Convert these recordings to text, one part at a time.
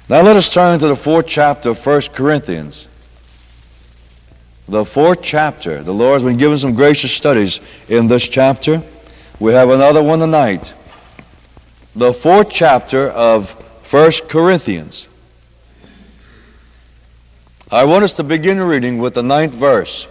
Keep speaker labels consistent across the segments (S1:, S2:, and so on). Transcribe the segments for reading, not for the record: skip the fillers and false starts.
S1: Now let us turn to the 4th chapter of 1 Corinthians. The 4th chapter. The Lord's been giving some gracious studies in this chapter. We have another one tonight. The 4th chapter of 1 Corinthians. I want us to begin reading with the 9th verse.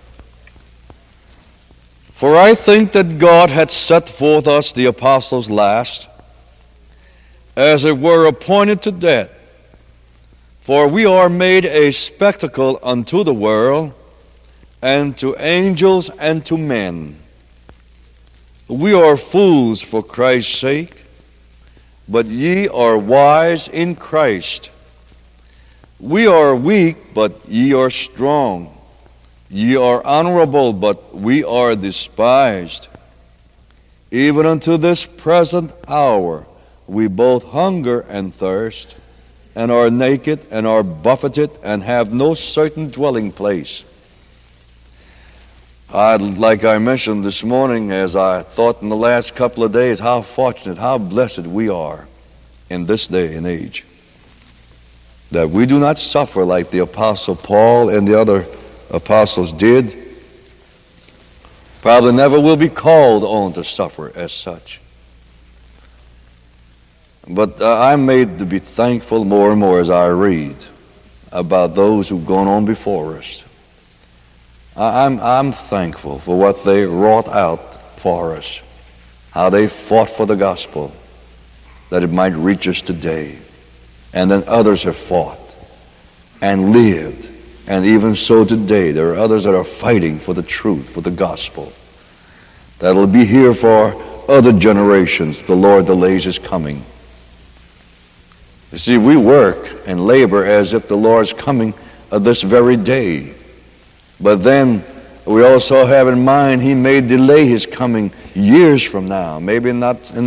S1: For I think that God hath set forth us the apostles last, as it were appointed to death. For we are made a spectacle unto the world, and to angels, and to men. We are fools for Christ's sake, but ye are wise in Christ. We are weak, but ye are strong. Ye are honorable, but we are despised. Even unto this present hour we both hunger and thirst, and are naked, and are buffeted, and have no certain dwelling place. Like I mentioned this morning, as I thought in the last couple of days, how fortunate, how blessed we are in this day and age, that we do not suffer like the Apostle Paul and the other apostles did. Probably never will be called on to suffer as such. But I'm made to be thankful more and more as I read about those who've gone on before us. I'm thankful for what they wrought out for us, how they fought for the gospel, that it might reach us today. And then others have fought and lived, and even so today there are others that are fighting for the truth, for the gospel, that'll be here for other generations. The Lord delays His coming. You see, we work and labor as if the Lord's coming this very day. But then we also have in mind He may delay His coming years from now. Maybe not, we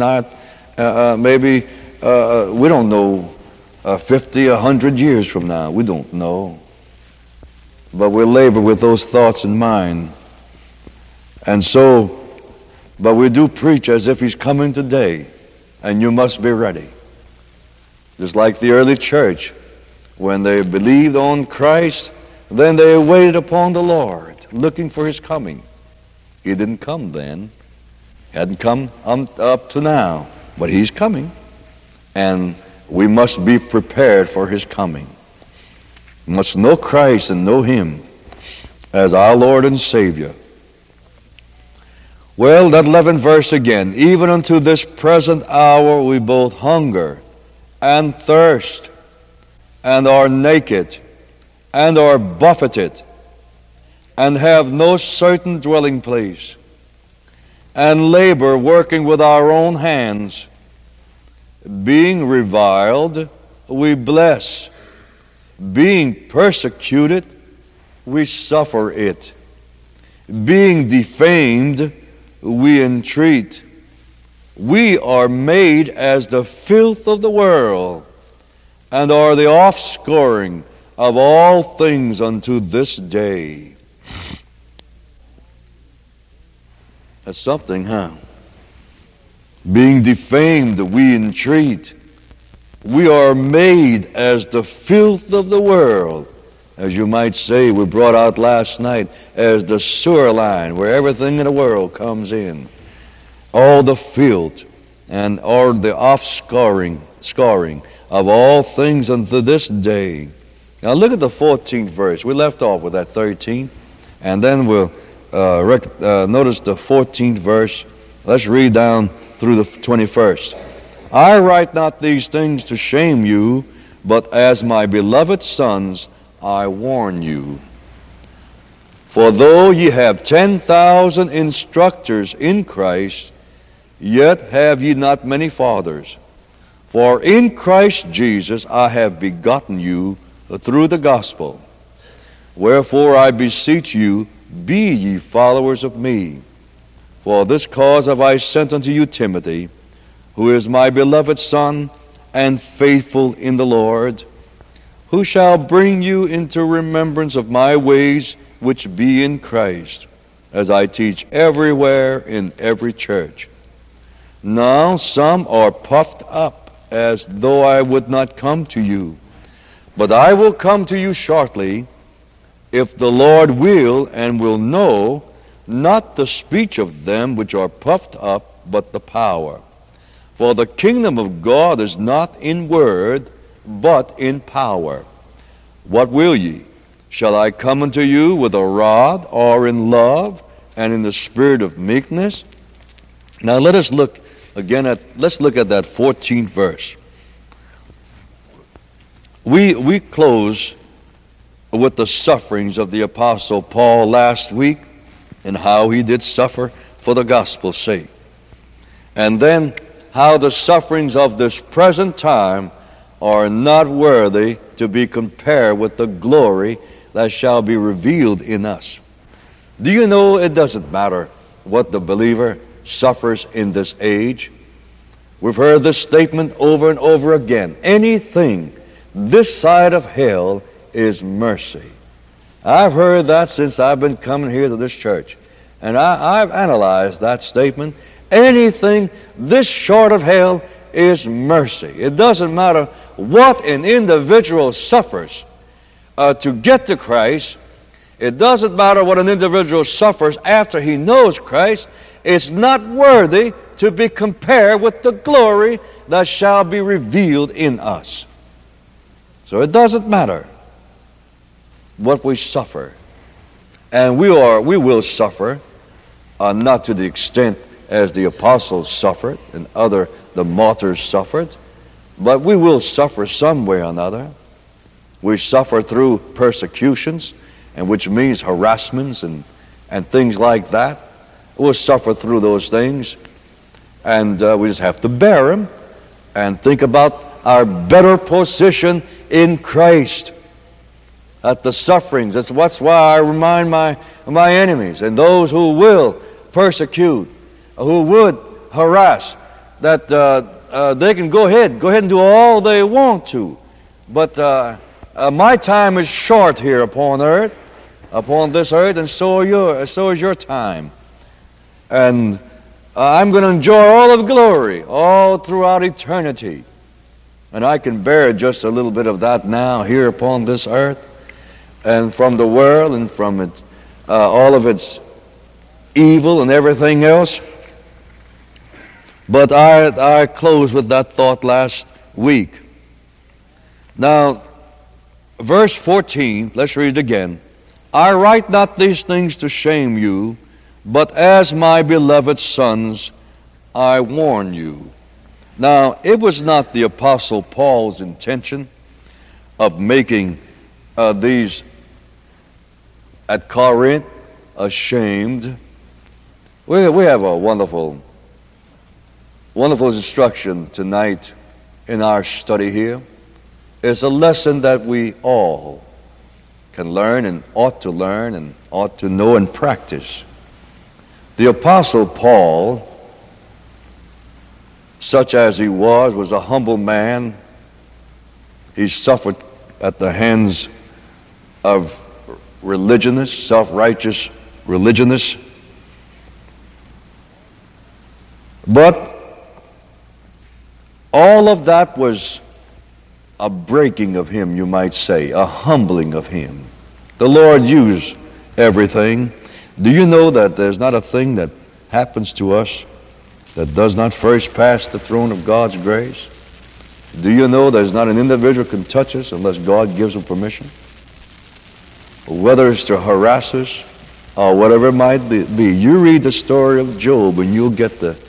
S1: don't know, 50, 100 years from now. We don't know. But we labor with those thoughts in mind. And so, but we do preach as if He's coming today, and you must be ready. Just like the early church, when they believed on Christ, then they waited upon the Lord, looking for His coming. He didn't come then. Hadn't come up to now, but He's coming. And we must be prepared for His coming. We must know Christ and know Him as our Lord and Savior. Well, that 11th verse again. Even unto this present hour we both hunger and thirst, and are naked, and are buffeted, and have no certain dwelling place, and labor working with our own hands. Being reviled, we bless. Being persecuted, we suffer it. Being defamed, we entreat. We are made as the filth of the world, and are the offscouring of all things unto this day. That's something, huh? Being defamed, we entreat. We are made as the filth of the world. As you might say, we brought out last night, as the sewer line where everything in the world comes in. All the filth and all the offscouring of all things unto this day. Now look at the 14th verse. We left off with that 13th, and then we'll notice the 14th verse. Let's read down through the 21st. I write not these things to shame you, but as my beloved sons I warn you. For though ye have 10,000 instructors in Christ, yet have ye not many fathers. For in Christ Jesus I have begotten you through the gospel. Wherefore I beseech you, be ye followers of me. For this cause have I sent unto you Timothy, who is my beloved son, and faithful in the Lord, who shall bring you into remembrance of my ways which be in Christ, as I teach everywhere in every church. Now some are puffed up, as though I would not come to you. But I will come to you shortly, if the Lord will, and will know, not the speech of them which are puffed up, but the power. For the kingdom of God is not in word, but in power. What will ye? Shall I come unto you with a rod, or in love, and in the spirit of meekness? Now let's look at that 14th verse. We close with the sufferings of the Apostle Paul last week, and how he did suffer for the gospel's sake. And then how the sufferings of this present time are not worthy to be compared with the glory that shall be revealed in us. Do you know it doesn't matter what the believer suffers in this age? We've heard this statement over and over again. Anything this side of hell is mercy. I've heard that since I've been coming here to this church. And I've analyzed that statement. Anything this short of hell is mercy. It doesn't matter what an individual suffers to get to Christ. It doesn't matter what an individual suffers after he knows Christ. It's not worthy to be compared with the glory that shall be revealed in us. So it doesn't matter what we suffer. And we will suffer, not to the extent as the apostles suffered and the martyrs suffered, but we will suffer some way or another. We suffer through persecutions, and which means harassments and things like that. We'll suffer through those things, and we just have to bear them and think about our better position in Christ. At the sufferings. That's why I remind my enemies and those who will persecute, who would harass, that they can go ahead and do all they want to. But my time is short here upon this earth, and so is your time. And I'm going to enjoy all of glory all throughout eternity. And I can bear just a little bit of that now here upon this earth, and from the world and from it, all of its evil and everything else. But I closed with that thought last week. Now, verse 14, let's read it again. I write not these things to shame you, but as my beloved sons, I warn you. Now, it was not the Apostle Paul's intention of making these at Corinth ashamed. We have a wonderful instruction tonight in our study here. It's a lesson that we all can learn and ought to learn and ought to know and practice. The Apostle Paul, such as he was a humble man. He suffered at the hands of religionists, self-righteous religionists. But all of that was a breaking of him, you might say, a humbling of him. The Lord used everything. Do you know that there's not a thing that happens to us that does not first pass the throne of God's grace? Do you know there's not an individual can touch us unless God gives him permission? Whether it's to harass us or whatever it might be. You read the story of Job and you'll get the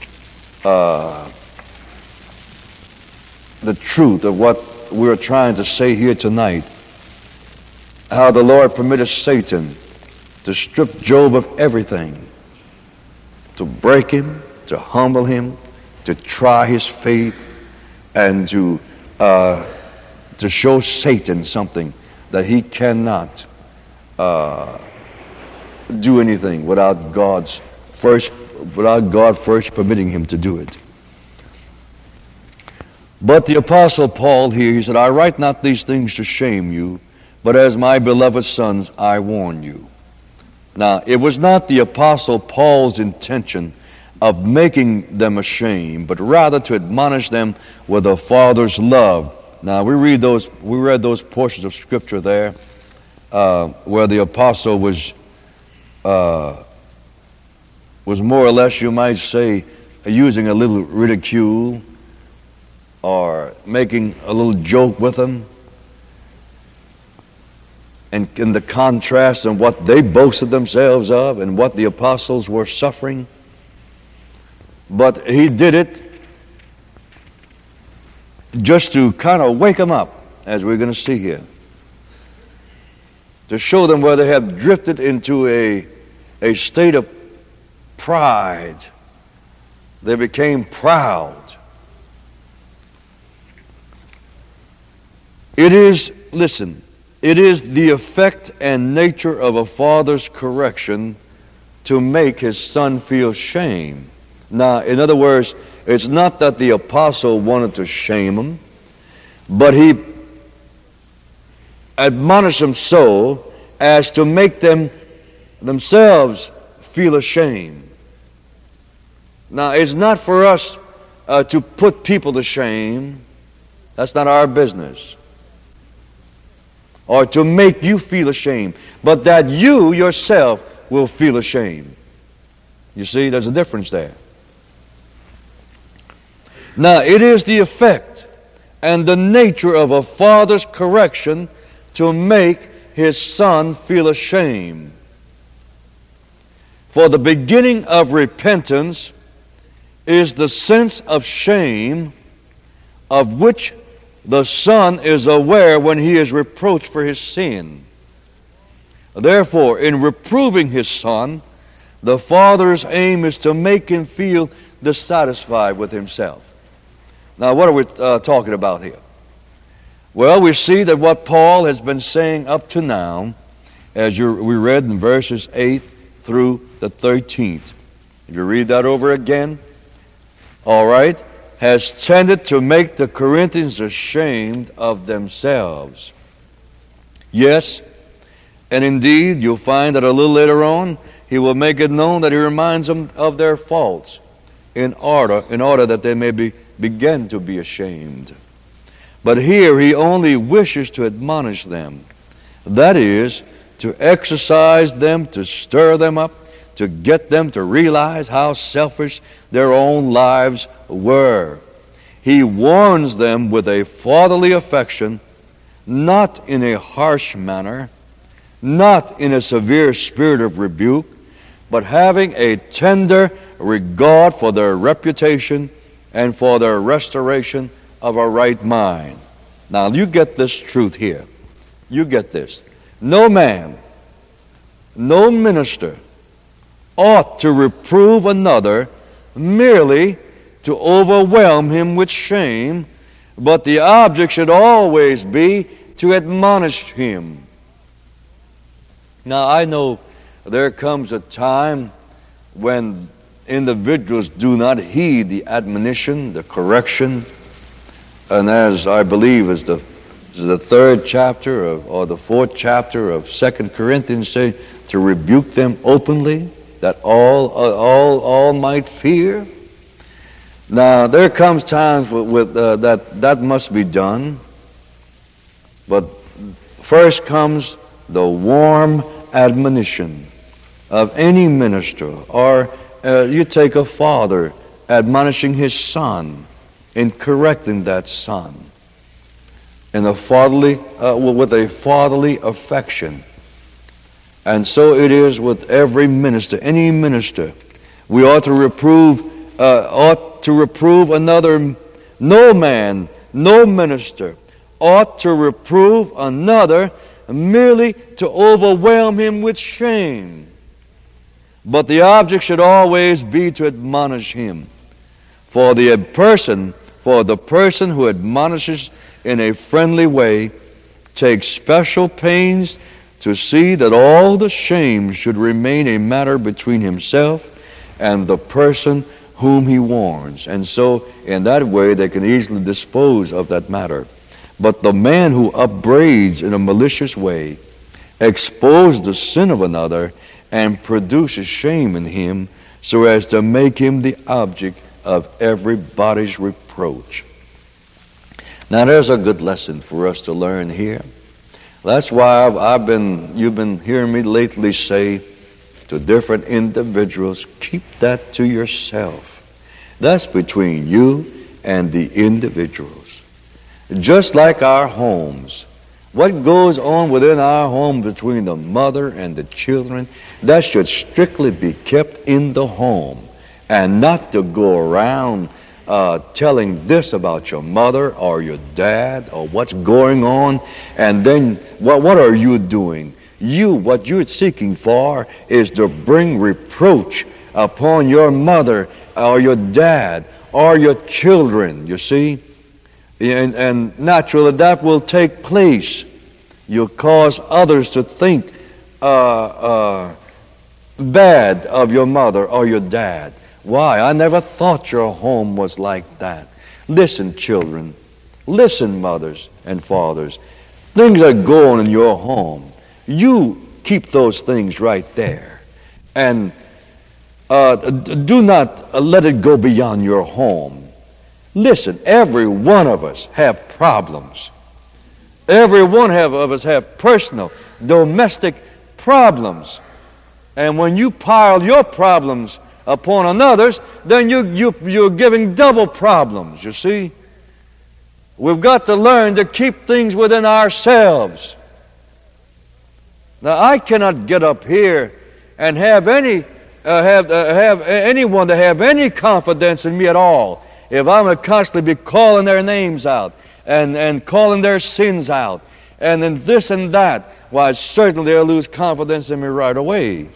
S1: truth of what we're trying to say here tonight. How the Lord permitted Satan to strip Job of everything, to break him, to humble him, to try his faith, and to show Satan something that he cannot do anything without God first permitting him to do it. But the Apostle Paul here, he said, I write not these things to shame you, but as my beloved sons, I warn you. Now, it was not the Apostle Paul's intention of making them ashamed, but rather to admonish them with a father's love Now we read those portions of Scripture there where the apostle was more or less, you might say, using a little ridicule or making a little joke with them, and in the contrast and what they boasted themselves of and what the apostles were suffering. But he did it just to kind of wake them up, as we're going to see here, to show them where they have drifted into a state of pride. They became proud. It is the effect and nature of a father's correction to make his son feel shame. Now, in other words, it's not that the apostle wanted to shame them, but he admonished them so as to make them themselves feel ashamed. Now, it's not for us to put people to shame. That's not our business. Or to make you feel ashamed, but that you yourself will feel ashamed. You see, there's a difference there. Now, it is the effect and the nature of a father's correction to make his son feel ashamed. For the beginning of repentance is the sense of shame, of which the son is aware when he is reproached for his sin. Therefore, in reproving his son, the father's aim is to make him feel dissatisfied with himself. Now, what are we talking about here? Well, we see that what Paul has been saying up to now, as we read in verses 8 through the 13th. If you read that over again, all right, has tended to make the Corinthians ashamed of themselves. Yes, and indeed, you'll find that a little later on, he will make it known that he reminds them of their faults in order that they may begin to be ashamed. But here he only wishes to admonish them. That is, to exercise them, to stir them up, to get them to realize how selfish their own lives were. He warns them with a fatherly affection, not in a harsh manner, not in a severe spirit of rebuke, but having a tender regard for their reputation and for their restoration of a right mind. Now, you get this truth here. You get this. No man, no minister ought to reprove another merely to overwhelm him with shame, but the object should always be to admonish him. Now, I know there comes a time when individuals do not heed the admonition, the correction, and as I believe is the third chapter or the fourth chapter of 2 Corinthians say, to rebuke them openly, that all might fear. Now, there comes times that must be done, but first comes the warm admonition of any minister, or you take a father admonishing his son in correcting that son in with a fatherly affection. And so it is with every minister, any minister. We ought to reprove another. No man, no minister ought to reprove another merely to overwhelm him with shame. But the object should always be to admonish him. For the person who admonishes in a friendly way takes special pains to see that all the shame should remain a matter between himself and the person whom he warns. And so, in that way, they can easily dispose of that matter. But the man who upbraids in a malicious way exposes the sin of another and produces shame in him so as to make him the object of everybody's reproach. Now there's a good lesson for us to learn here. That's why you've been hearing me lately say to different individuals, keep that to yourself. That's between you and the individuals. Just like our homes. What goes on within our home between the mother and the children, that should strictly be kept in the home, and not to go around telling this about your mother or your dad or what's going on, and then what are you doing? What you're seeking for is to bring reproach upon your mother or your dad or your children, you see? And naturally that will take place. You'll cause others to think bad of your mother or your dad. Why? I never thought your home was like that. Listen, children. Listen, mothers and fathers. Things are going in your home. You keep those things right there. And do not let it go beyond your home. Listen, every one of us have problems. Every one of us have personal, domestic problems. And when you pile your problems upon another's, then you're giving double problems, you see. We've got to learn to keep things within ourselves. Now, I cannot get up here and have anyone to have any confidence in me at all if I'm going to constantly be calling their names out and calling their sins out and then this and that. Why, certainly they'll lose confidence in me right away.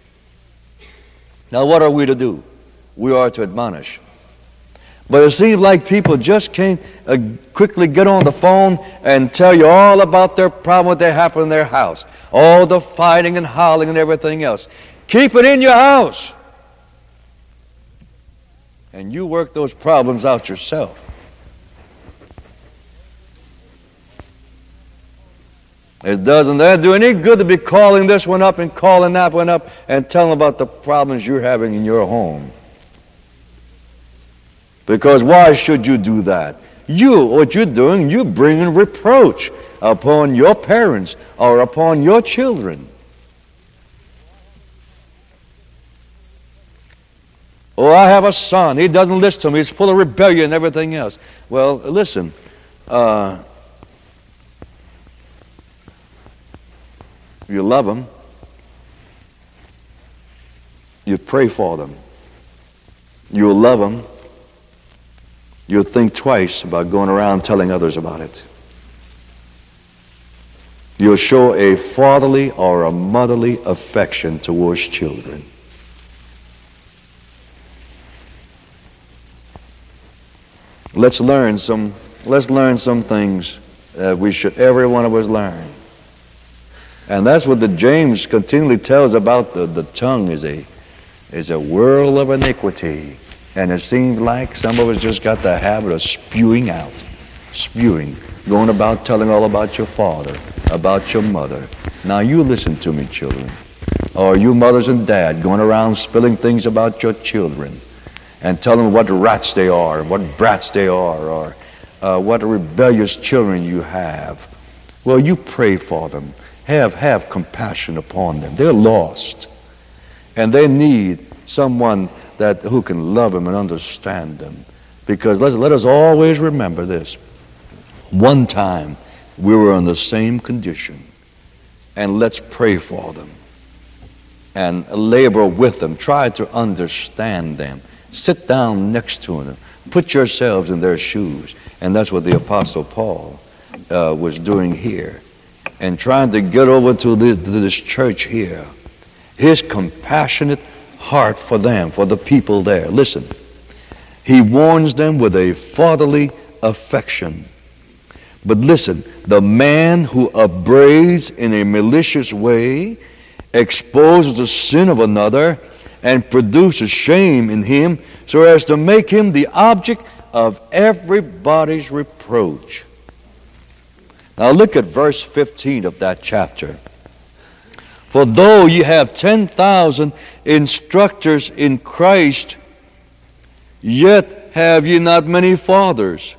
S1: Now, what are we to do? We are to admonish. But it seems like people just can't quickly get on the phone and tell you all about their problem that happened in their house. All the fighting and howling and everything else. Keep it in your house. And you work those problems out yourself. It doesn't do any good to be calling this one up and calling that one up and telling about the problems you're having in your home. Because why should you do that? What you're doing, you're bringing reproach upon your parents or upon your children. Oh, I have a son. He doesn't listen to me. He's full of rebellion and everything else. Well, listen. You love them. You pray for them. You'll love them. You'll think twice about going around telling others about it. You'll show a fatherly or a motherly affection towards children. Let's learn some things that we should, every one of us, learn. And that's what the James continually tells about the tongue is a whirl of iniquity. And it seems like some of us just got the habit of spewing, going about telling all about your father, about your mother. Now you listen to me, children. Or you mothers and dad going around spilling things about your children and telling them what rats they are, what brats they are, or what rebellious children you have. Well, you pray for them. Have compassion upon them. They're lost. And they need someone who can love them and understand them. Because let us always remember this. One time we were in the same condition. And let's pray for them. And labor with them. Try to understand them. Sit down next to them. Put yourselves in their shoes. And that's what the Apostle Paul was doing here. And trying to get over to this church here. His compassionate heart for them, for the people there. Listen, he warns them with a fatherly affection. But listen, the man who upbraids in a malicious way, exposes the sin of another, and produces shame in him, so as to make him the object of everybody's reproach. Now look at verse 15 of that chapter. For though you have 10,000 instructors in Christ, yet have ye not many fathers.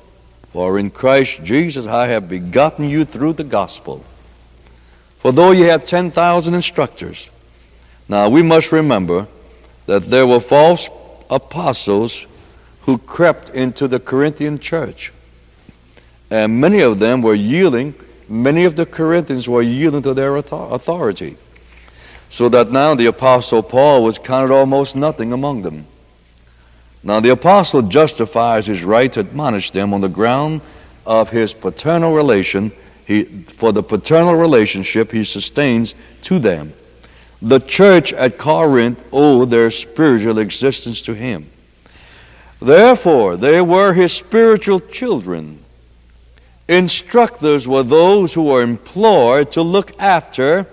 S1: For in Christ Jesus I have begotten you through the gospel. For though you have 10,000 instructors, now we must remember that there were false apostles who crept into the Corinthian church. And many of them were yielding, many of the Corinthians were yielding to their authority. So that now the Apostle Paul was counted almost nothing among them. Now the apostle justifies his right to admonish them on the ground of his paternal relation. For the paternal relationship he sustains to them. The church at Corinth owed their spiritual existence to him. Therefore, they were his spiritual children. Instructors were those who were employed to look after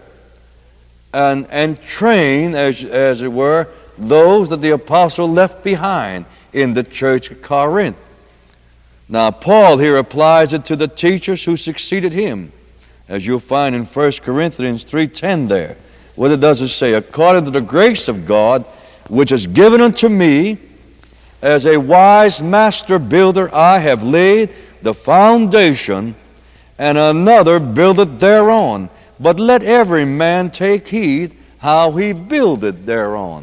S1: and train, as it were, those that the apostle left behind in the church at Corinth. Now, Paul here applies it to the teachers who succeeded him, as you'll find in 1 Corinthians 3:10 there. What does it say? According to the grace of God, which is given unto me, as a wise master builder, I have laid the foundation, and another buildeth thereon. But let every man take heed how he buildeth thereon.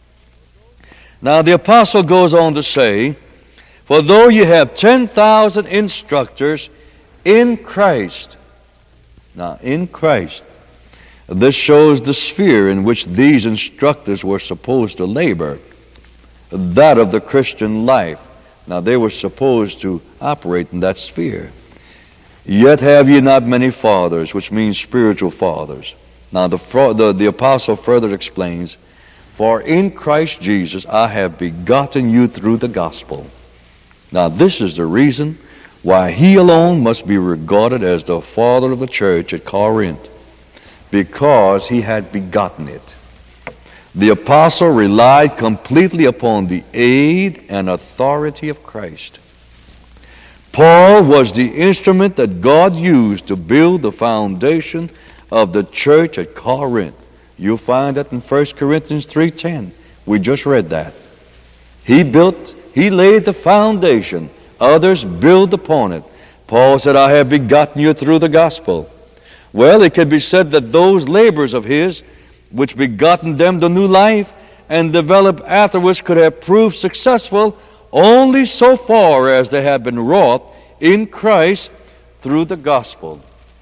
S1: Now the apostle goes on to say, for though you have 10,000 instructors in Christ. Now, in Christ, this shows the sphere in which these instructors were supposed to labor, that of the Christian life. Now, they were supposed to operate in that sphere. Yet have ye not many fathers, which means spiritual fathers. Now, the apostle further explains, for in Christ Jesus I have begotten you through the gospel. Now, this is the reason why he alone must be regarded as the father of the church at Corinth, because he had begotten it. The apostle relied completely upon the aid and authority of Christ. Paul was the instrument that God used to build the foundation of the church at Corinth. You'll find that in 1 Corinthians 3:10. We just read that. He laid the foundation. Others build upon it. Paul said, I have begotten you through the gospel. Well, it could be said that those labors of his, which begotten them to new life and developed afterwards, could have proved successful only so far as they have been wrought in Christ through the gospel.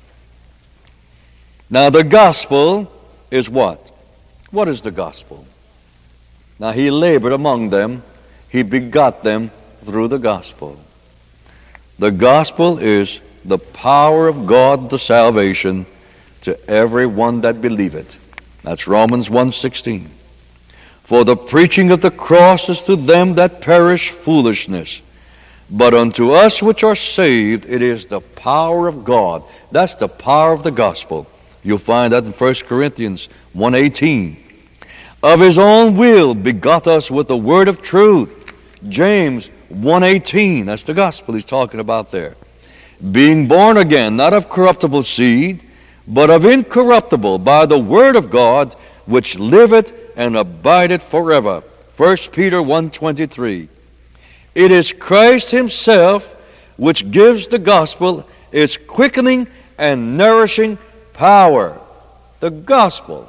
S1: Now, the gospel is what? What is the gospel? Now, he labored among them. He begot them through the gospel. The gospel is the power of God to salvation to every one that believeth. That's Romans 1:16. For the preaching of the cross is to them that perish foolishness, but unto us which are saved it is the power of God. That's the power of the gospel. You'll find that in 1 Corinthians 1:18. Of his own will begot us with the word of truth. James 1:18. That's the gospel he's talking about there. Being born again, not of corruptible seed, but of incorruptible, by the word of God, which liveth and abideth forever. 1 Peter 1:23. It is Christ himself which gives the gospel its quickening and nourishing power. The gospel.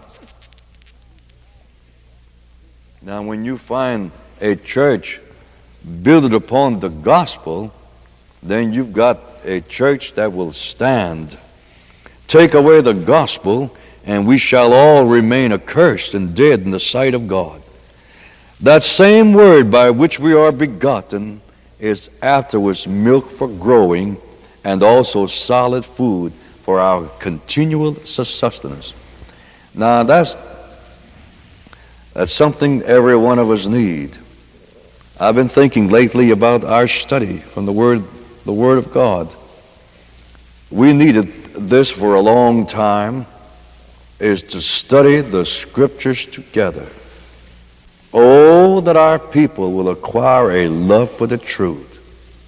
S1: Now, when you find a church built upon the gospel, then you've got a church that will stand. Take away the gospel, and we shall all remain accursed and dead in the sight of God. That same word by which we are begotten is afterwards milk for growing and also solid food for our continual sustenance. Now, that's something every one of us need. I've been thinking lately about our study from the Word of God. We needed this for a long time, is to study the Scriptures together. Oh, that our people will acquire a love for the truth.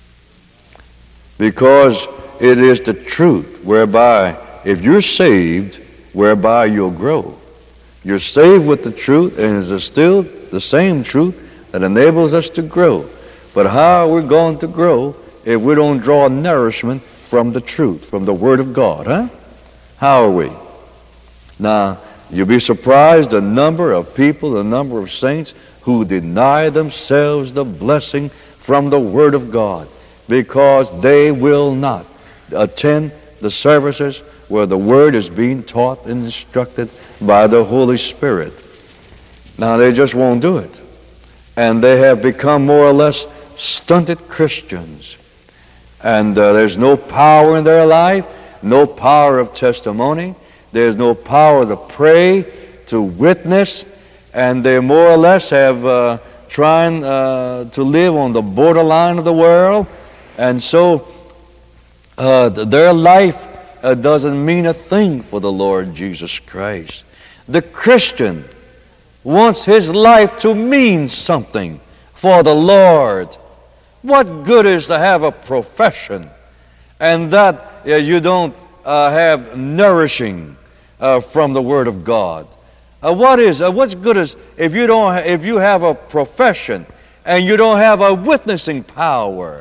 S1: Because it is the truth whereby, if you're saved, whereby you'll grow. You're saved with the truth, and it is still the same truth that enables us to grow. But how we're going to grow if we don't draw nourishment from the truth, from the Word of God, huh? How are we? Now, you'll be surprised the number of people, the number of saints who deny themselves the blessing from the Word of God because they will not attend the services where the Word is being taught and instructed by the Holy Spirit. Now, they just won't do it. And they have become more or less stunted Christians. And there's no power in their life, no power of testimony. There's no power to pray, to witness, and they more or less have trying to live on the borderline of the world, and so their life doesn't mean a thing for the Lord Jesus Christ. The Christian wants his life to mean something for the Lord. What good is to have a profession and that you don't have nourishing from the Word of God? What's good is if you have a profession and you don't have a witnessing power?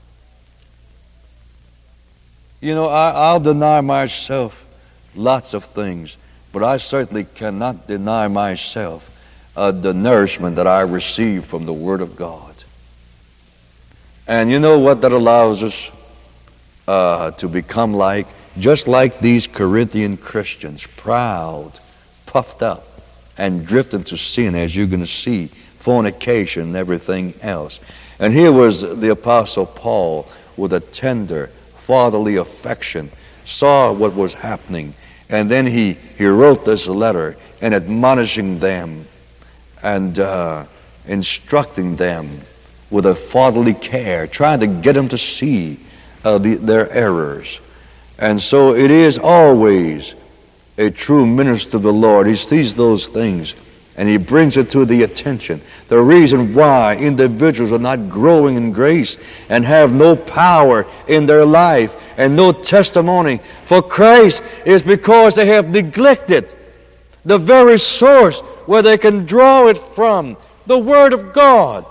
S1: You know, I'll deny myself lots of things, but I certainly cannot deny myself the nourishment that I receive from the Word of God. And you know what that allows us to become like? Just like these Corinthian Christians, proud, puffed up, and drift into sin, as you're going to see, fornication and everything else. And here was the Apostle Paul with a tender, fatherly affection, saw what was happening, and then he wrote this letter and admonishing them and instructing them with a fatherly care, trying to get them to see their errors. And so it is always a true minister of the Lord. He sees those things and he brings it to the attention. The reason why individuals are not growing in grace and have no power in their life and no testimony for Christ is because they have neglected the very source where they can draw it from, the Word of God.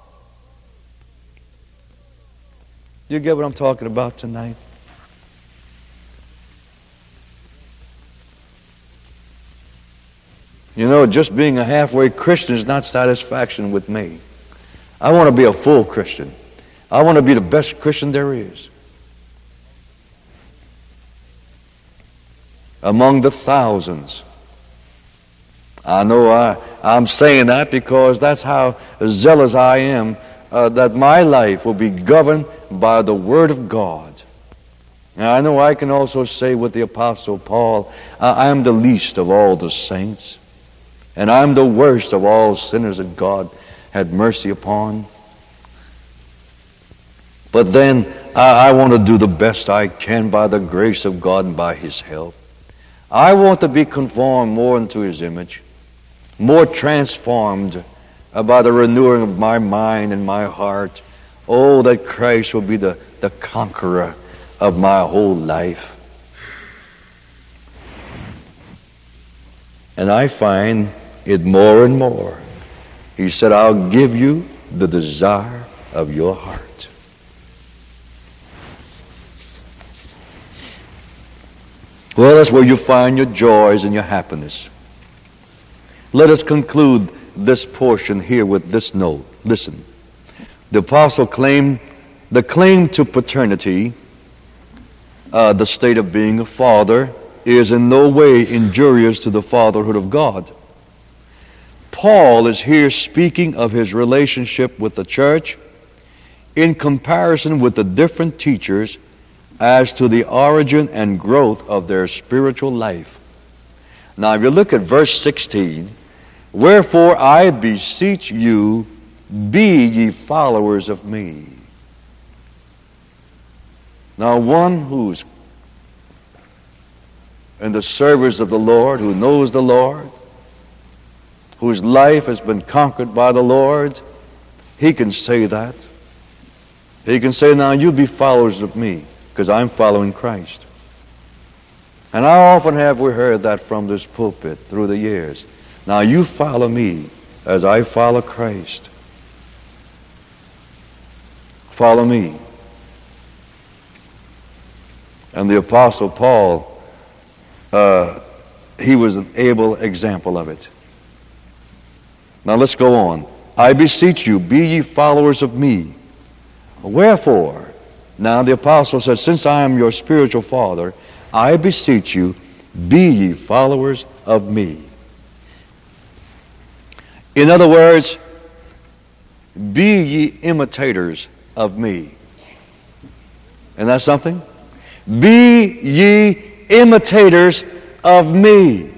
S1: You get what I'm talking about tonight? You know, just being a halfway Christian is not satisfaction with me. I want to be a full Christian. I want to be the best Christian there is. Among the thousands. I know I'm saying that because that's how zealous I am that my life will be governed by the Word of God. Now, I know I can also say with the Apostle Paul, I am the least of all the saints, and I'm the worst of all sinners that God had mercy upon. But then I want to do the best I can by the grace of God and by His help. I want to be conformed more into His image, more transformed by the renewing of my mind and my heart. Oh, that Christ will be the conqueror of my whole life. And I find it more and more. He said, I'll give you the desire of your heart. Well, that's where you find your joys and your happiness. Let us conclude this portion here with this note. Listen. The apostle claimed the claim to paternity, the state of being a father, is in no way injurious to the fatherhood of God. Paul is here speaking of his relationship with the church in comparison with the different teachers as to the origin and growth of their spiritual life. Now, if you look at verse 16, wherefore I beseech you, be ye followers of me. Now, one who's in the service of the Lord, who knows the Lord, whose life has been conquered by the Lord, he can say that. He can say, now you be followers of me, because I'm following Christ. And how often have we heard that from this pulpit through the years? Now you follow me as I follow Christ. Follow me. And the Apostle Paul, he was an able example of it. Now let's go on. I beseech you, be ye followers of me. Wherefore? Now the apostle said, since I am your spiritual father, I beseech you, be ye followers of me. In other words, be ye imitators of me. Isn't that something? Be ye imitators of me.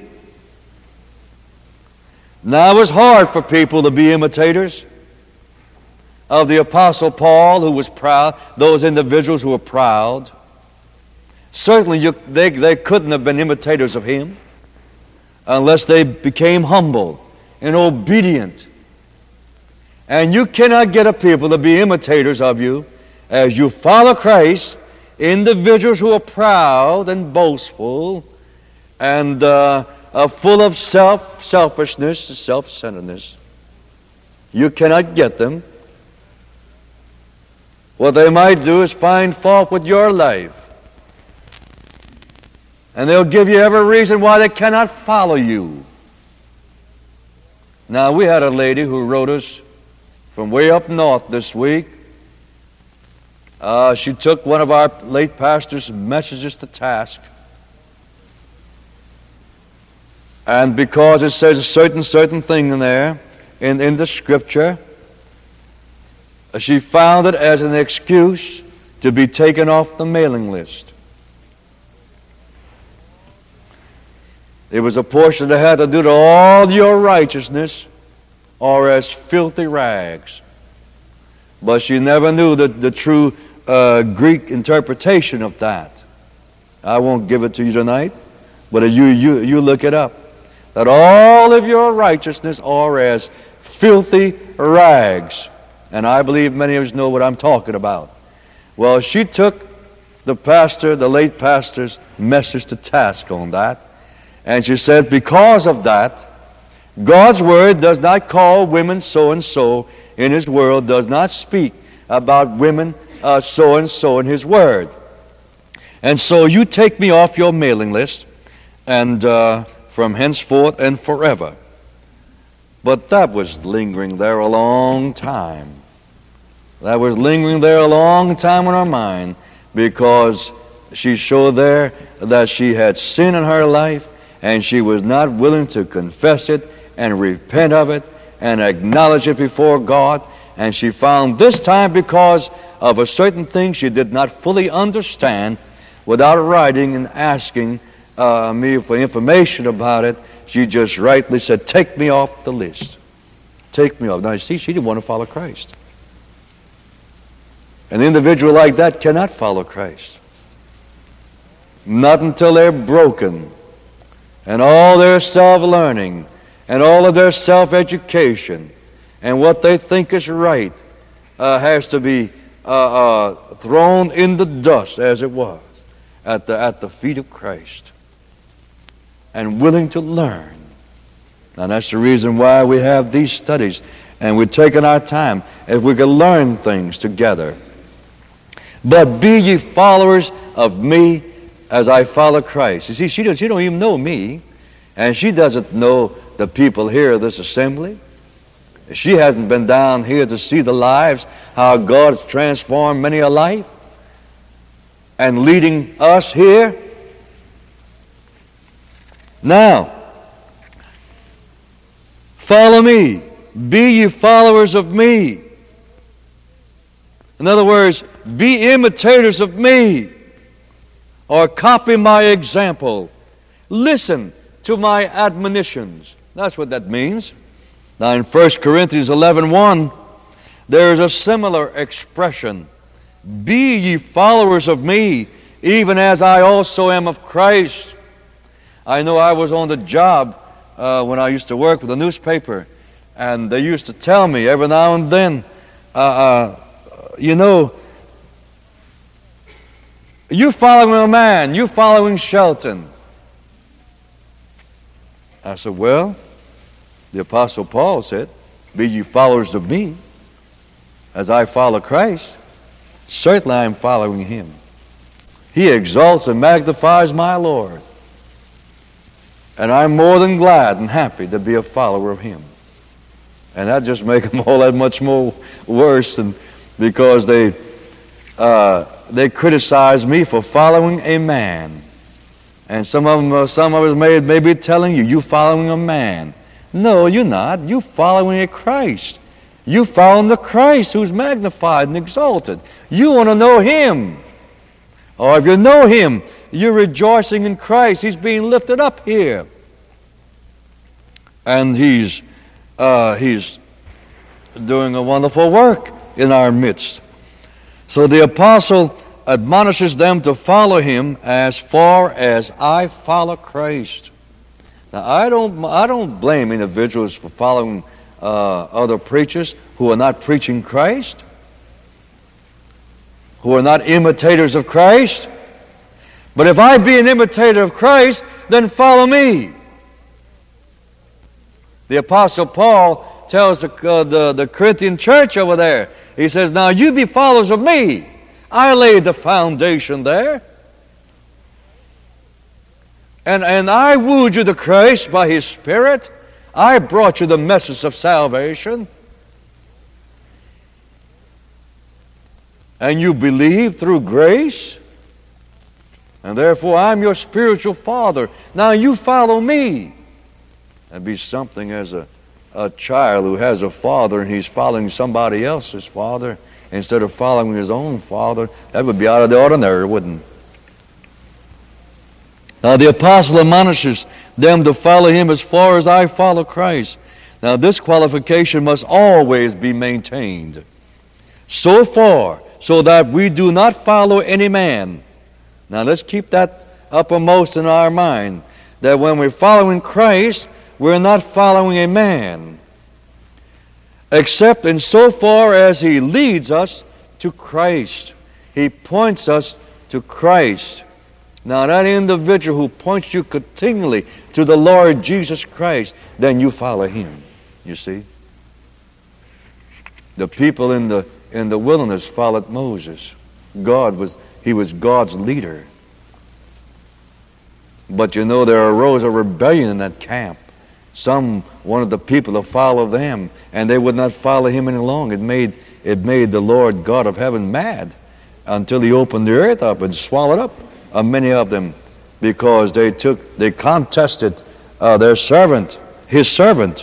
S1: Now it was hard for people to be imitators of the Apostle Paul, who was proud, those individuals who were proud. Certainly they couldn't have been imitators of him unless they became humble and obedient. And you cannot get a people to be imitators of you as you follow Christ, individuals who are proud and boastful and full of selfishness, self-centeredness. You cannot get them. What they might do is find fault with your life. And they'll give you every reason why they cannot follow you. Now, we had a lady who wrote us from way up north this week. She took one of our late pastor's messages to task. And because it says a certain thing in there, in the Scripture, she found it as an excuse to be taken off the mailing list. It was a portion that had to do to all your righteousness or as filthy rags. But she never knew the true Greek interpretation of that. I won't give it to you tonight, but you look it up. That all of your righteousness are as filthy rags. And I believe many of us know what I'm talking about. Well, she took the late pastor's message to task on that. And she said, because of that, God's Word does not call women so-and-so in His Word, does not speak about women so-and-so in His Word. And so you take me off your mailing list, and from henceforth and forever. But that was lingering there a long time. That was lingering there a long time in our mind, because she showed there that she had sin in her life, and she was not willing to confess it and repent of it and acknowledge it before God. And she found this time, because of a certain thing she did not fully understand, without writing and asking me for information about it, she just rightly said, take me off the list. Take me off. Now you see, she didn't want to follow Christ. An individual like that cannot follow Christ. Not until they're broken, and all their self-learning, and all of their self-education, and what they think is right has to be thrown in the dust, as it was, at the feet of Christ, and willing to learn. And that's the reason why we have these studies, and we're taking our time, if we can learn things together. But be ye followers of me as I follow Christ. You see, she don't even know me, and she doesn't know the people here of this assembly. She hasn't been down here to see the lives, how God's transformed many a life and leading us here. Now, follow me. Be ye followers of me. In other words, be imitators of me, or copy my example. Listen to my admonitions. That's what that means. Now in 1 Corinthians 11:1, there is a similar expression. Be ye followers of me, even as I also am of Christ. I know I was on the job when I used to work with a newspaper, and they used to tell me every now and then, you following a man, you following Shelton. I said, well, the Apostle Paul said, be ye followers of me, as I follow Christ. Certainly I am following him. He exalts and magnifies my Lord. And I'm more than glad and happy to be a follower of him. And that just makes them all that much more worse because they criticize me for following a man. And some of us may be telling you, you following a man. No, you're not. You're following a Christ. You following the Christ who's magnified and exalted. You want to know him. Or if you know him, you're rejoicing in Christ. He's being lifted up here. And he's doing a wonderful work in our midst. So the apostle admonishes them to follow him as far as I follow Christ. Now, I don't blame individuals for following other preachers who are not preaching Christ, who are not imitators of Christ. But if I be an imitator of Christ, then follow me. The Apostle Paul tells the Corinthian church over there, he says, now you be followers of me. I laid the foundation there. And I wooed you to Christ by his Spirit. I brought you the message of salvation. And you believe through grace. And therefore I'm your spiritual father. Now you follow me. That'd be something as a child who has a father and he's following somebody else's father instead of following his own father. That would be out of the ordinary, wouldn't it? Now the apostle admonishes them to follow him as far as I follow Christ. Now this qualification must always be maintained. So far, so that we do not follow any man. Now let's keep that uppermost in our mind, that when we're following Christ, we're not following a man, except in so far as he leads us to Christ. He points us to Christ. Now that individual who points you continually to the Lord Jesus Christ, then you follow him, you see. The people in the wilderness followed Moses. He was God's leader. But you know, there arose a rebellion in that camp. Some wanted the people to follow them, and they would not follow him any longer. It made the Lord God of heaven mad until he opened the earth up and swallowed up many of them, because they contested his servant.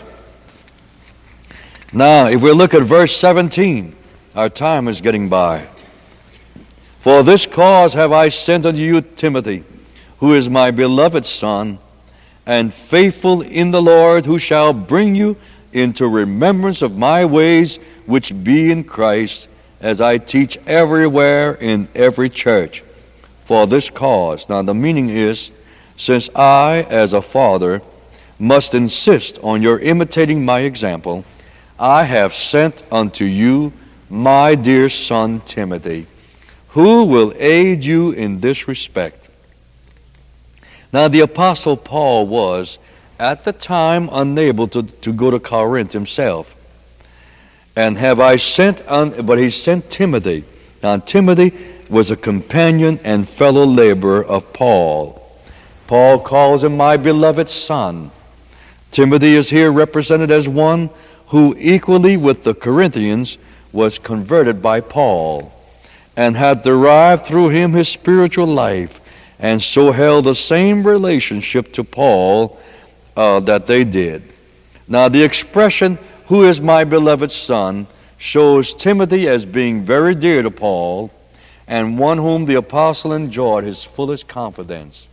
S1: Now, if we look at verse 17, our time is getting by. For this cause have I sent unto you Timothy, who is my beloved son, and faithful in the Lord, who shall bring you into remembrance of my ways which be in Christ, as I teach everywhere in every church. For this cause. Now the meaning is, since I, as a father, must insist on your imitating my example, I have sent unto you my dear son Timothy, who will aid you in this respect. Now the Apostle Paul was, at the time, unable to go to Corinth himself. And but he sent Timothy. Now Timothy was a companion and fellow laborer of Paul. Paul calls him my beloved son. Timothy is here represented as one who, equally with the Corinthians, was converted by Paul and had derived through him his spiritual life, and so held the same relationship to Paul that they did. Now the expression, who is my beloved son, shows Timothy as being very dear to Paul, and one whom the apostle enjoyed his fullest confidence.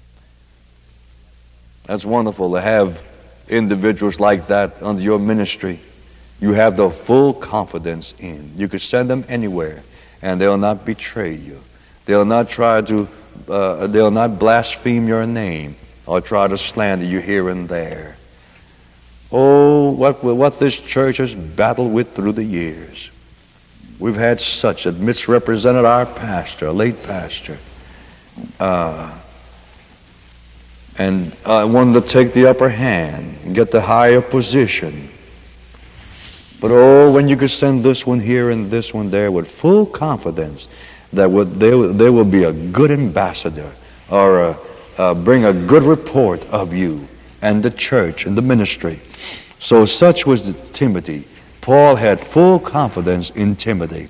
S1: That's wonderful to have individuals like that under your ministry. You have the full confidence in. You could send them anywhere, and they'll not betray you. They'll not they'll not blaspheme your name or try to slander you here and there. Oh, what this church has battled with through the years. We've had such that misrepresented our pastor, late pastor, and wanted to take the upper hand and get the higher position. But oh, when you could send this one here and this one there with full confidence, that they will be a good ambassador, or bring a good report of you and the church and the ministry. So such was Timothy. Paul had full confidence in Timothy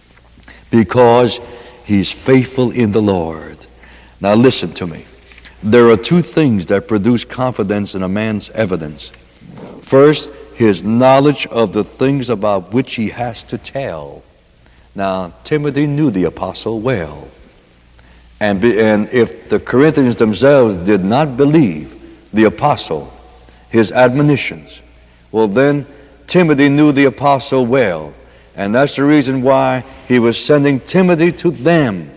S1: because he's faithful in the Lord. Now listen to me. There are two things that produce confidence in a man's evidence. First, his knowledge of the things about which he has to tell. Now, Timothy knew the apostle well. And if the Corinthians themselves did not believe the apostle, his admonitions, well then Timothy knew the apostle well. And that's the reason why he was sending Timothy to them,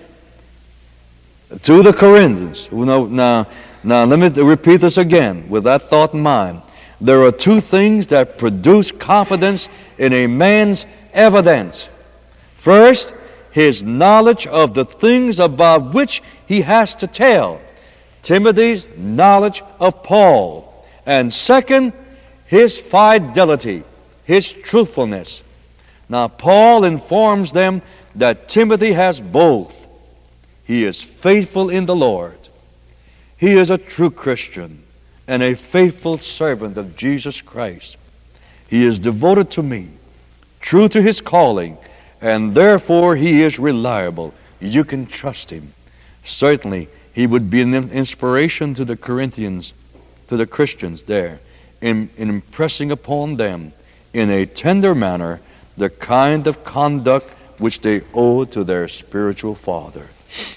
S1: to the Corinthians. Now let me repeat this again with that thought in mind. There are two things that produce confidence in a man's evidence. First, his knowledge of the things about which he has to tell. Timothy's knowledge of Paul. And second, his fidelity, his truthfulness. Now, Paul informs them that Timothy has both. He is faithful in the Lord. He is a true Christian and a faithful servant of Jesus Christ. He is devoted to me, true to his calling, and therefore he is reliable. You can trust him. Certainly, he would be an inspiration to the Corinthians, to the Christians there, in impressing upon them in a tender manner the kind of conduct which they owe to their spiritual father,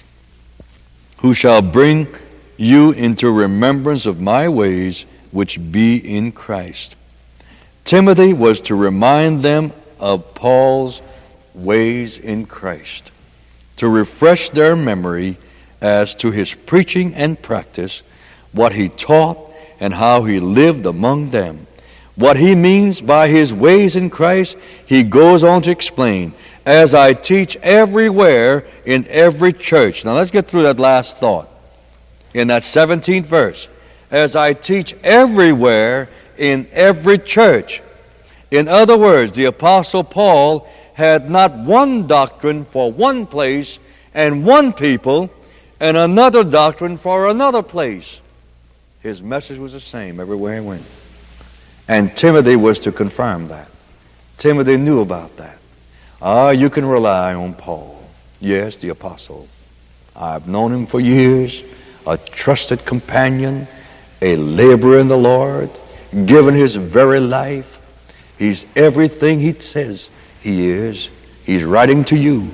S1: who shall bring you into remembrance of my ways which be in Christ. Timothy was to remind them of Paul's ways in Christ, to refresh their memory as to his preaching and practice, what he taught and how he lived among them. What he means by his ways in Christ, he goes on to explain, as I teach everywhere in every church. Now let's get through that last thought in that 17th verse. As I teach everywhere in every church. In other words, the Apostle Paul had not one doctrine for one place and one people and another doctrine for another place. His message was the same everywhere he went. And Timothy was to confirm that. Timothy knew about that. You can rely on Paul. Yes, the apostle. I've known him for years, a trusted companion, a laborer in the Lord, given his very life. He's everything he says he is. He's writing to you.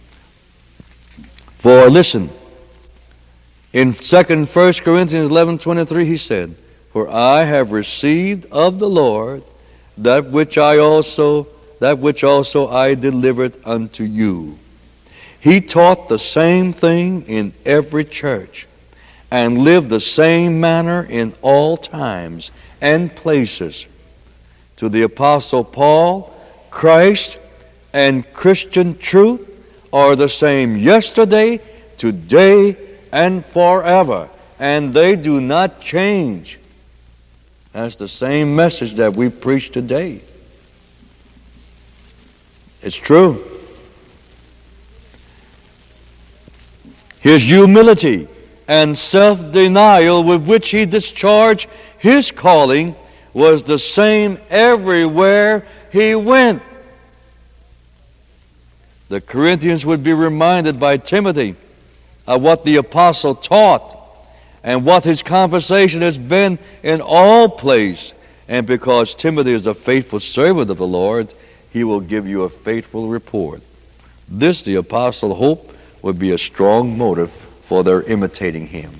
S1: For listen, in 1 Corinthians 11:23 he said, for I have received of the Lord that which also I delivered unto you. He taught the same thing in every church, and lived the same manner in all times and places. To the Apostle Paul, Christ and Christian truth are the same yesterday, today, and forever, and they do not change. That's the same message that we preach today. It's true. His humility and self-denial with which he discharged his calling was the same everywhere he went. The Corinthians would be reminded by Timothy of what the apostle taught and what his conversation has been in all places. And because Timothy is a faithful servant of the Lord, he will give you a faithful report. This, the apostle hoped, would be a strong motive for their imitating him.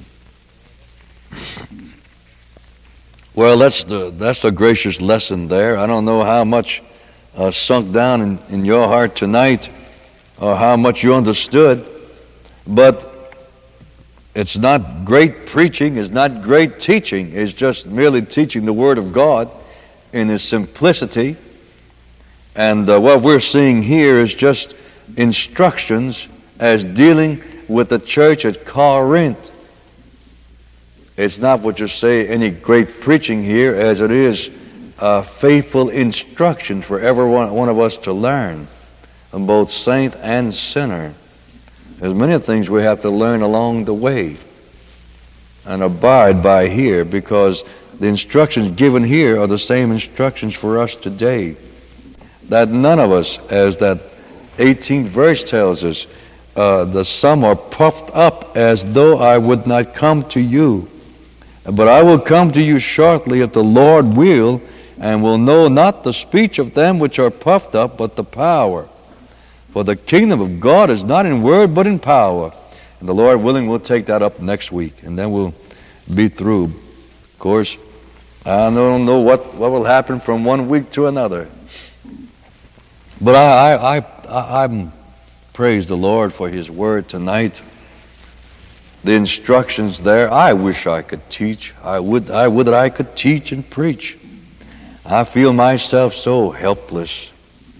S1: Well, that's a gracious lesson there. I don't know how much sunk down in your heart tonight, or how much you understood, but it's not great preaching, it's not great teaching, it's just merely teaching the Word of God in its simplicity. And what we're seeing here is just instructions as dealing with the church at Corinth. It's not what you say any great preaching here, as it is faithful instruction for every one of us to learn, both saint and sinner. There's many things we have to learn along the way and abide by here, because the instructions given here are the same instructions for us today. That none of us, as that 18th verse tells us, the some are puffed up as though I would not come to you. But I will come to you shortly if the Lord will, and will know not the speech of them which are puffed up, but the power. For the kingdom of God is not in word, but in power. And the Lord willing, we'll take that up next week, and then we'll be through. Of course, I don't know what will happen from one week to another. But I'm praise the Lord for His word tonight. The instructions there, I wish I could teach. I would that I could teach and preach. I feel myself so helpless,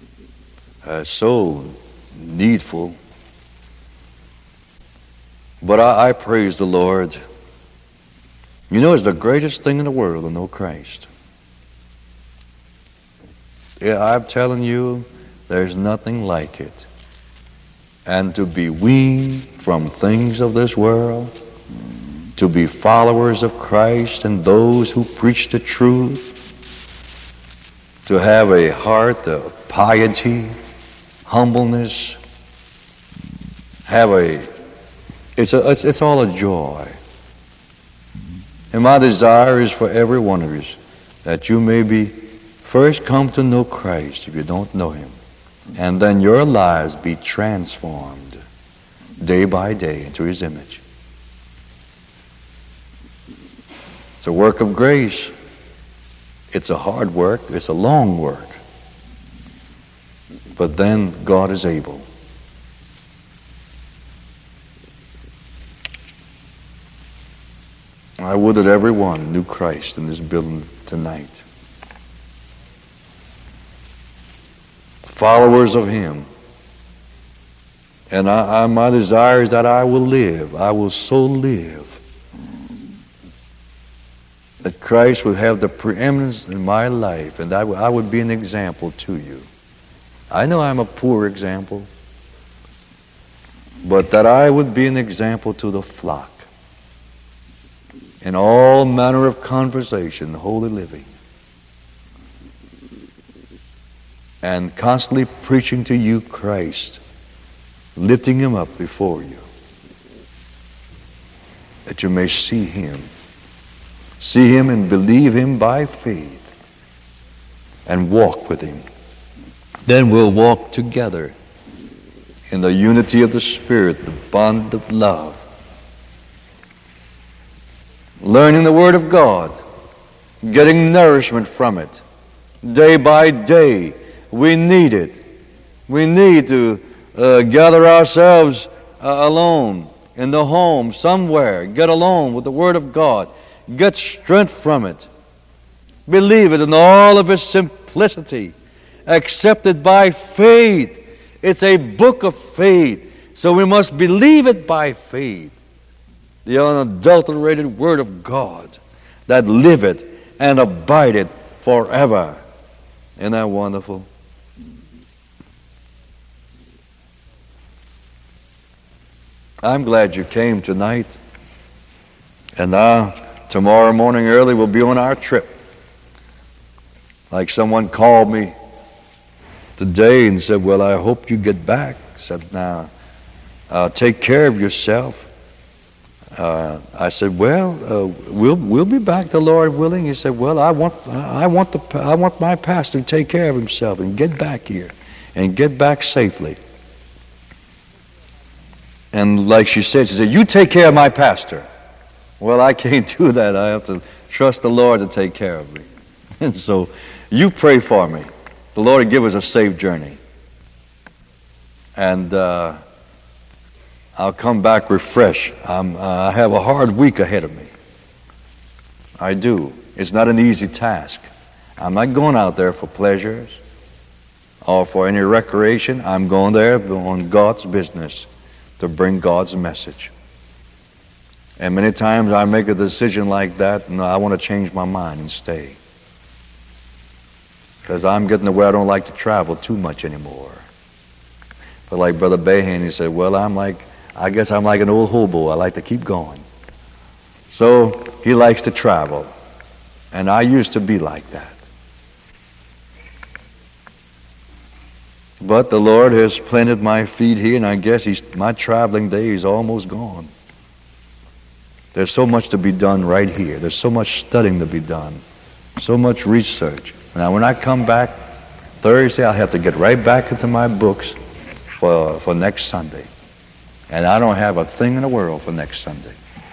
S1: so needful. But I praise the Lord. You know, it's the greatest thing in the world to know Christ. Yeah, I'm telling you, there's nothing like it. And to be weaned from things of this world, to be followers of Christ and those who preach the truth, to have a heart of piety, humbleness, it's all a joy. And my desire is for every one of you that you may be first come to know Christ if you don't know Him, and then your lives be transformed day by day into His image. It's a work of grace. It's a hard work. It's a long work. But then God is able. I would that everyone knew Christ in this building tonight. Followers of Him. And my desire is that I will live. I will so live that Christ would have the preeminence in my life, and I would be an example to you. I know I'm a poor example, but that I would be an example to the flock in all manner of conversation, holy living, and constantly preaching to you Christ, lifting Him up before you, that you may see Him and believe Him by faith, and walk with Him. Then we'll walk together in the unity of the Spirit, the bond of love, learning the Word of God, getting nourishment from it day by day. We need it. We need to gather ourselves alone in the home somewhere, get alone with the Word of God, get strength from it, believe it in all of its simplicity, accept it by faith. It's a book of faith, so we must believe it by faith. The unadulterated Word of God that liveth and abideth forever. Isn't that wonderful? I'm glad you came tonight. And tomorrow morning early we'll be on our trip. Like someone called me today and said, well, I hope you get back. I said, now, take care of yourself. I said, well, we'll be back, the Lord willing. He said, well, I want my pastor to take care of himself and get back here and get back safely. And like she said, you take care of my pastor. Well, I can't do that. I have to trust the Lord to take care of me. And so you pray for me. The Lord will give us a safe journey. And I'll come back refreshed. I have a hard week ahead of me. I do. It's not an easy task. I'm not going out there for pleasures or for any recreation. I'm going there on God's business to bring God's message. And many times I make a decision like that, and I want to change my mind and stay. Because I'm getting to where I don't like to travel too much anymore. But like Brother Behan, he said, well, I'm I guess I'm like an old hobo. I like to keep going. So he likes to travel. And I used to be like that. But the Lord has planted my feet here, and I guess my traveling day is almost gone. There's so much to be done right here. There's so much studying to be done. So much research. Now when I come back Thursday, I'll have to get right back into my books for next Sunday. And I don't have a thing in the world for next Sunday.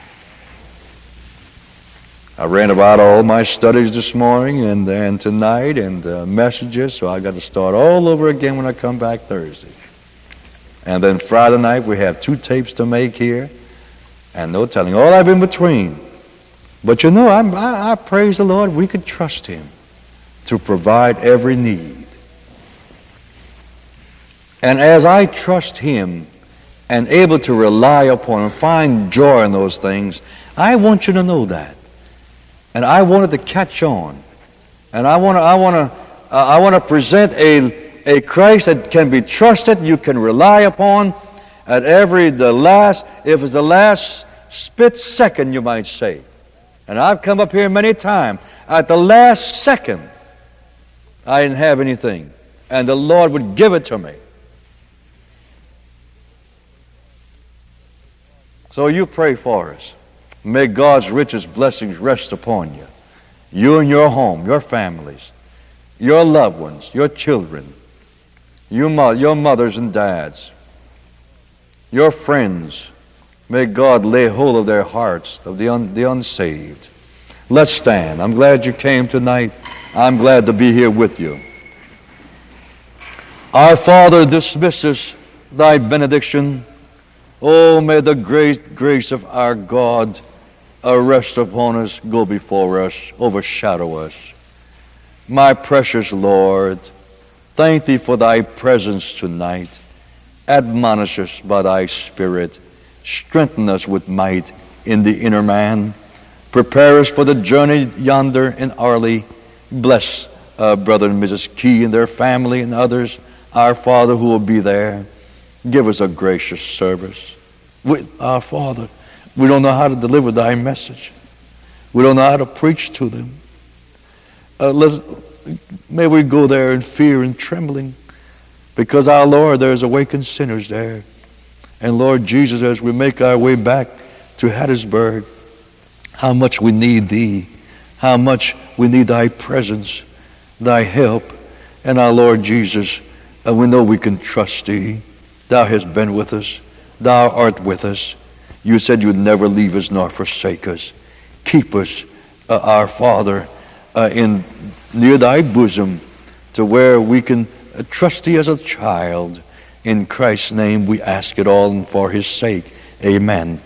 S1: I ran about all my studies this morning and tonight and messages, so I got to start all over again when I come back Thursday. And then Friday night we have 2 tapes to make here, and no telling all I've in between. But you know, I praise the Lord, we could trust Him to provide every need. And as I trust Him and able to rely upon and find joy in those things, I want you to know that. And I wanted to catch on. And I want to present a Christ that can be trusted, you can rely upon at if it's the last split second, you might say. And I've come up here many times. At the last second, I didn't have anything. And the Lord would give it to me. So you pray for us. May God's richest blessings rest upon you. You and your home, your families, your loved ones, your children, your mothers and dads, your friends. May God lay hold of their hearts, of the unsaved. Let's stand. I'm glad you came tonight. I'm glad to be here with you. Our Father, dismisses thy benediction. Oh, may the great grace of our God rest upon us, go before us, overshadow us. My precious Lord, thank Thee for Thy presence tonight. Admonish us by Thy Spirit. Strengthen us with might in the inner man. Prepare us for the journey yonder in Arley. Bless Brother and Mrs. Key and their family and others, our Father who will be there. Give us a gracious service. Our Father, we don't know how to deliver Thy message. We don't know how to preach to them. May we go there in fear and trembling, because our Lord, there's awakened sinners there. And Lord Jesus, as we make our way back to Hattiesburg, how much we need Thee, how much we need Thy presence, Thy help. And our Lord Jesus, we know we can trust Thee. Thou hast been with us. Thou art with us. You said you'd never leave us nor forsake us. Keep us, our Father, near Thy bosom, to where we can trust Thee as a child. In Christ's name we ask it all, and for His sake, amen.